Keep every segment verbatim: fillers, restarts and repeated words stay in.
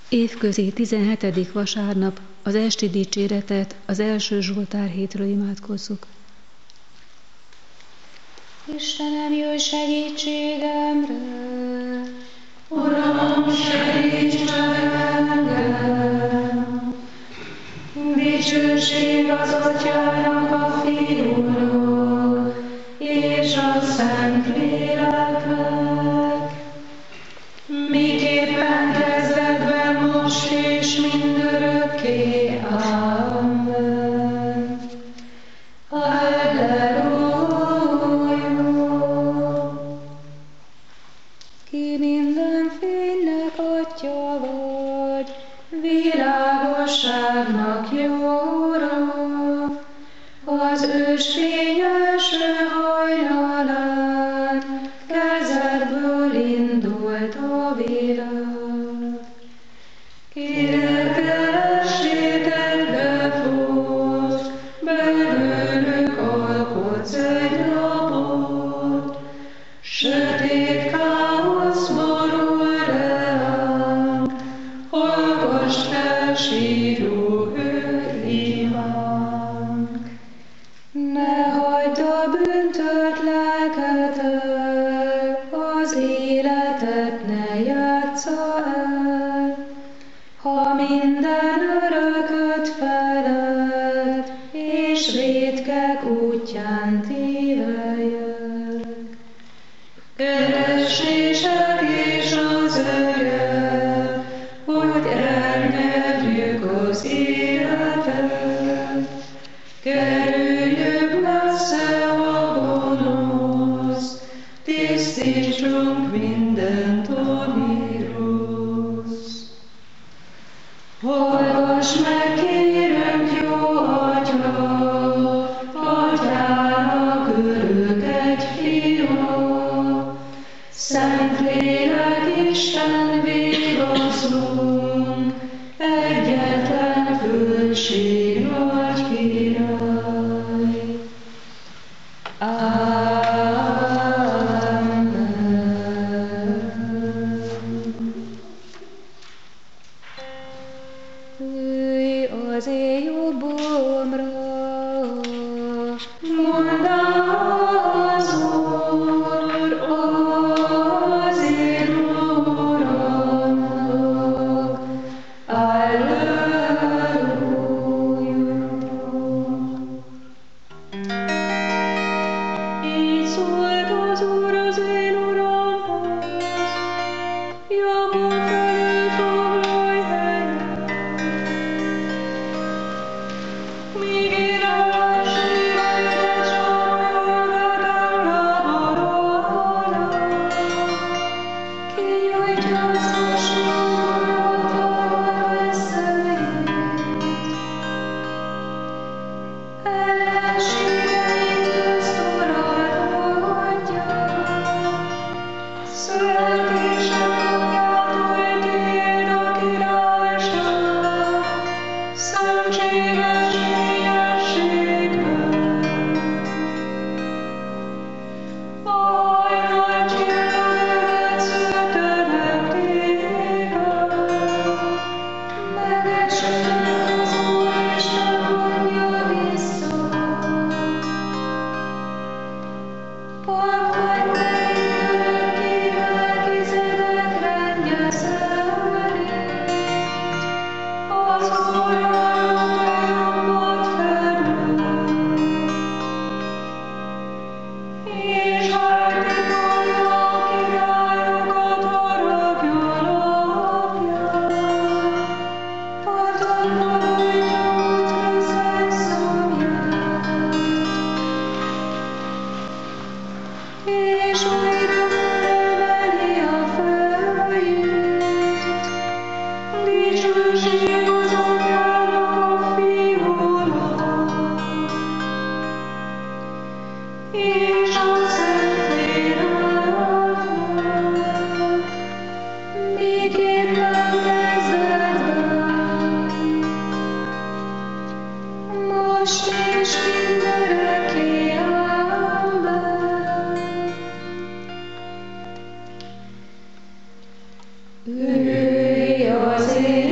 Évközi tizenhetedik vasárnap az esti dicséretet az első Zsoltár hétről imádkozzuk. Istenem, jöjj segítségemre! Uram, segíts meg engem! Dicsőség az Atyának, a Fiúnak, és a Szentléleknek, miképpen kezdetben, most és mindörökké. Amen. Halleluja! Ki minden fénynek Atya vagy, világosságnak jóra, az ős fényes hajnalán kezedből indult a világ. Kirekesétekbe fogsz, belőlük alkotsz egy lapot, sötét káosz borul ránk, hallgass fel síró imánk. Ne hagyd a bűntölt lelket el, az életet ne játsza el, ha minden örököt feled, és vétkek útján téveljek. Keresések és az ögyek, hogy elnyerjük az életet, kerüljük messze a gonosz, tisztítsunk mindent, ami rossz. Hallgass meg, kérünk, jó Atya, Atyának örök egy fia, Szentlélek Isten vigasztalunk, egyetlen földség nagy király. Amen. ülj az én jobbomra, Mondd az Úr, az én Uramnak. Alleluja. Így szólt az Úr az én Uramhoz, jobbom felül foglalj helyet, míg én ellenségedet sarolgatom laborolnak. Kinyújtja szorsulókat a veszélyt, ellenségeid közt uralkodja, születésed napjától tiéd a királyság, szentséges fényességben. A hajnal csillagokat szültenek téged, megesett az Úristen mondja vissza. Pakolj meg örökké Melkizedek rendje szerint, az Úrnak a jobbot felül, és hajtítolja a királyokat haragja napján, patakba nyújtja útközeg szomját, és újra felemeli a fejét. Dicsőség az Atyának, a Fiúnak, és a Szentléleknek, miképpen kezdetben, most és mindörökké. Amen. Ülj az én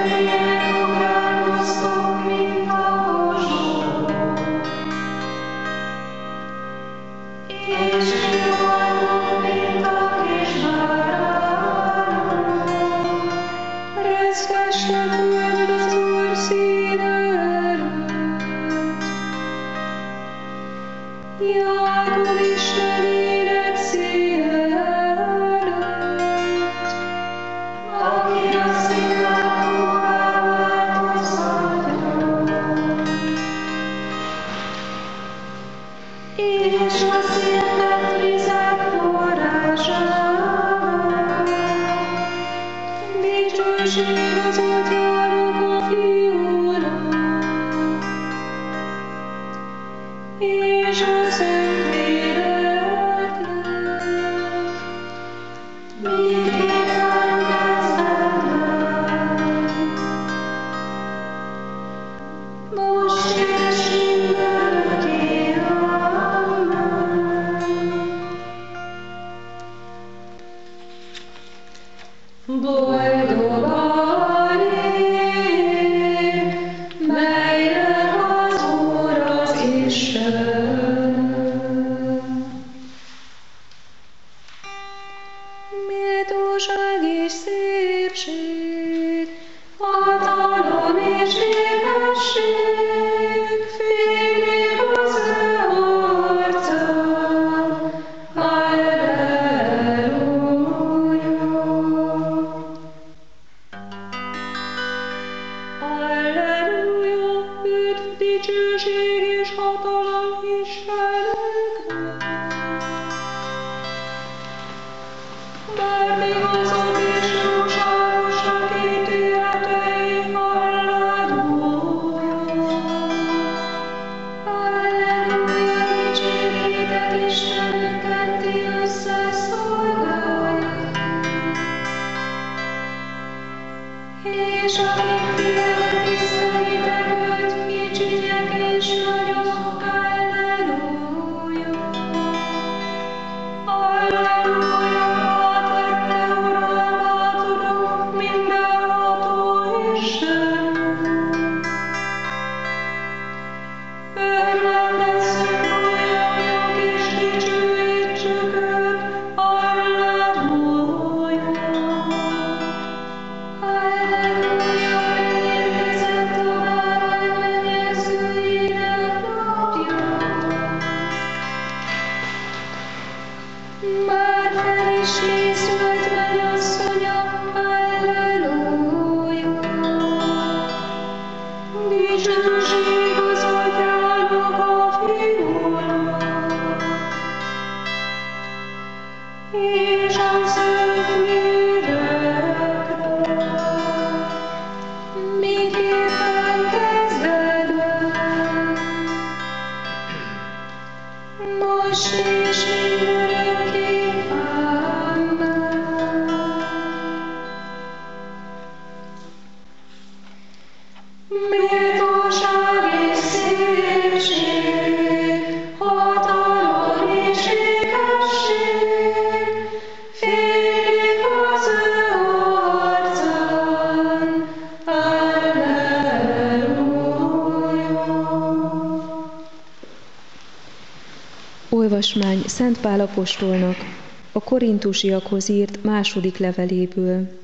Olvasmány Szent Pál apostolnak a korintusiakhoz írt második leveléből.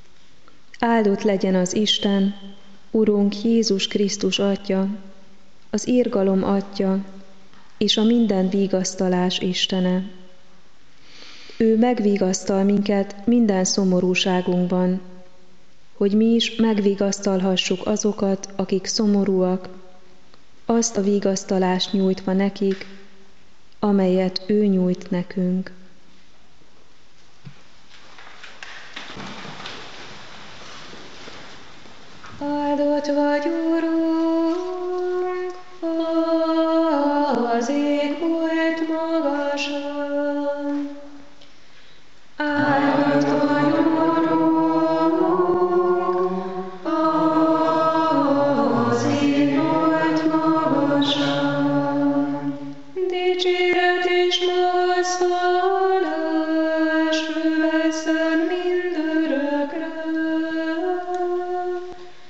Áldott legyen az Isten, Urunk Jézus Krisztus Atya, az irgalom Atya és a minden vigasztalás Istene. Ő megvigasztal minket minden szomorúságunkban, hogy mi is megvigasztalhassuk azokat, akik szomorúak, azt a vigasztalást nyújtva nekik, amelyet ő nyújt nekünk. Áldott vagy, Urunk, az ég volt magasan. Áldott vagy, Urunk, az ég volt magasan. Dicséret és magasztalás öveszen mindörökre.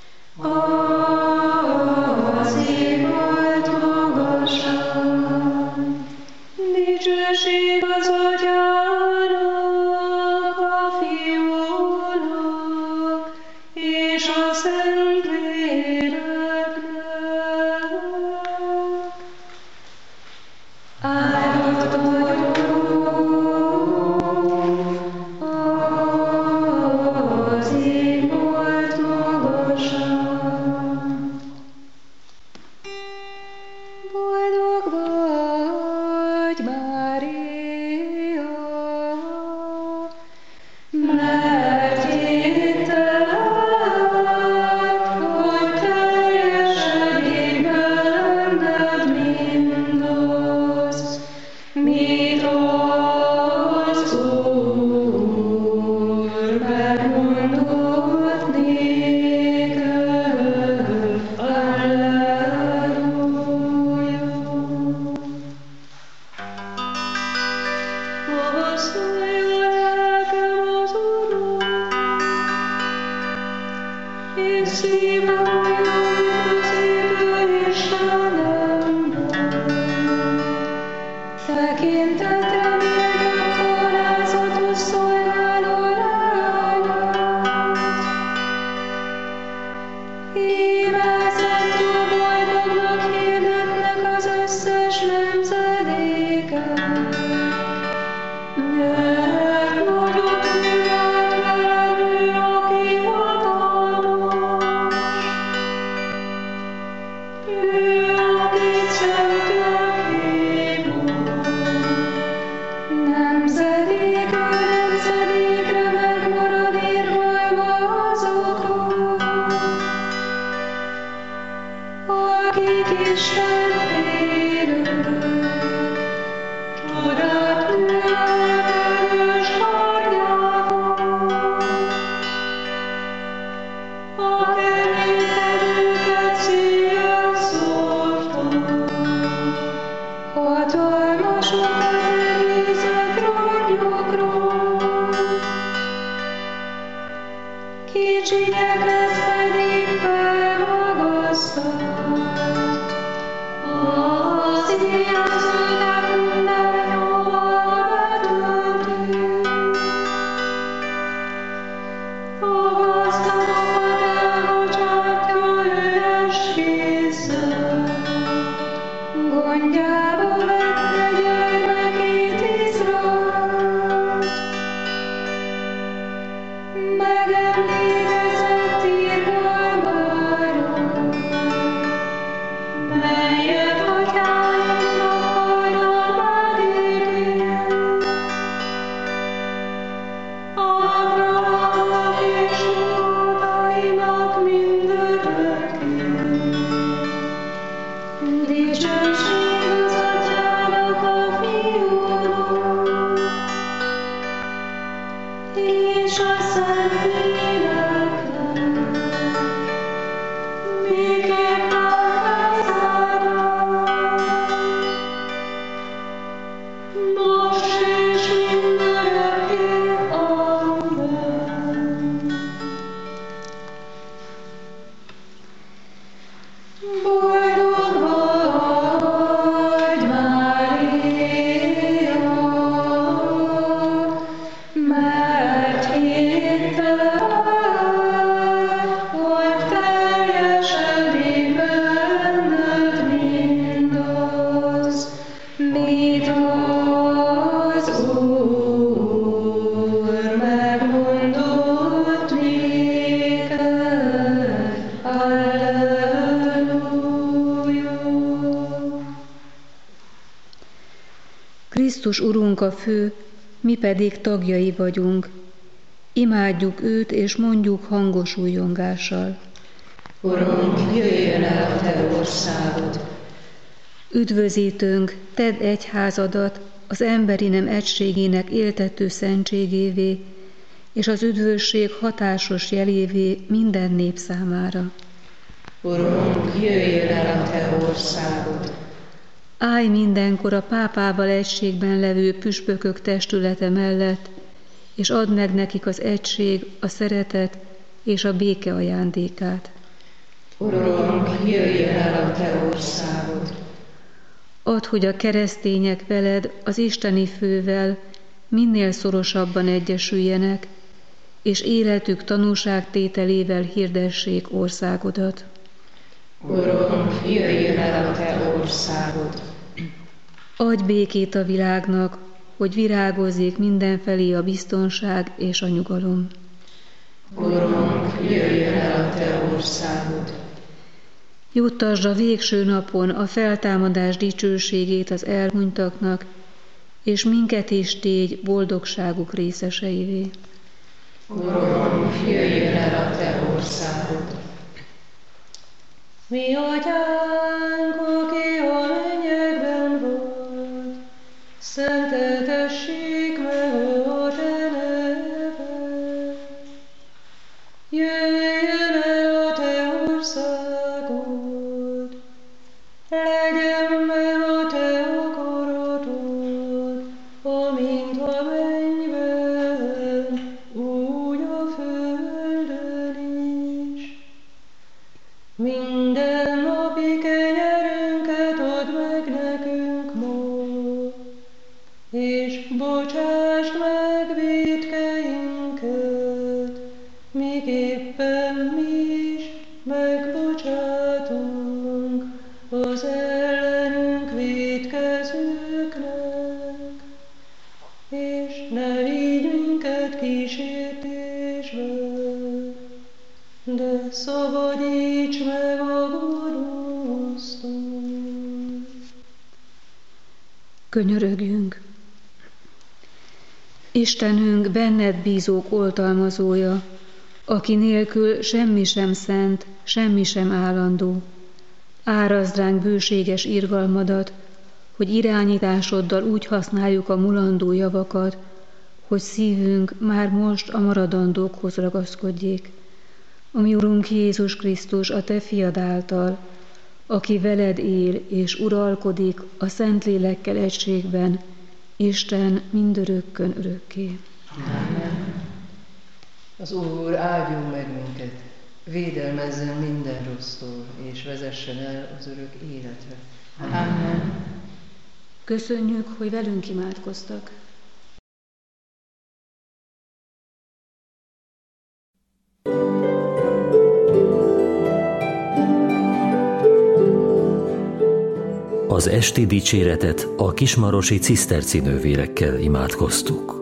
Krisztus Urunk a fő, mi pedig tagjai vagyunk. Imádjuk őt, és mondjuk hangos újjongással. Urunk, jöjjön el a te országod. Üdvözítőnk, tedd egyházadat az emberi nem egységének éltető szentségévé, és az üdvösség hatásos jelévé minden nép számára. Urunk, jöjjön el a te országod. Állj mindenkor a pápával egységben levő püspökök testülete mellett, és add meg nekik az egység, a szeretet és a béke ajándékát. Urunk, jöjjön el a te országod. Add, hogy a keresztények veled, az isteni fővel minél szorosabban egyesüljenek, és életük tanúságtételével hirdessék országodat. Urunk, jöjjön el a te országod. Adj békét a világnak, hogy virágozzék mindenfelé a biztonság és a nyugalom. Urunk, jöjjön el a te országod. Juttasd a végső napon a feltámadás dicsőségét az elhunytaknak, és minket is tégy boldogságuk részeseivé. Urunk, jöjjön el a te országod. Mi atyánk, aki a mennyekben vagy, szenteltessék meg a te neved. Jöjjön el a te országod, legyen meg a te akaratod, amint a mennyben, úgy a földön is. miképpen mi is megbocsátunk az ellenünk vétkezőknek, és ne vigy minket kísértésbe, de szabadíts meg a gonosztól. Könyörögjünk! Istenünk, benned bízók oltalmazója, aki nélkül semmi sem szent, semmi sem állandó. Árazd ránk bőséges irgalmadat, hogy irányításoddal úgy használjuk a mulandó javakat, hogy szívünk már most a maradandókhoz ragaszkodjék. Ami Urunk Jézus Krisztus, a Te fiad által, aki veled él és uralkodik a Szentlélekkel egységben, Isten mindörökkön örökké. Amen. Az Úr áldjon meg minket, védelmezzen minden rossztól, és vezessen el az örök életre. Amen. Köszönjük, hogy velünk imádkoztak. Az esti dicséretet a kismarosi ciszterci nővérekkel imádkoztuk.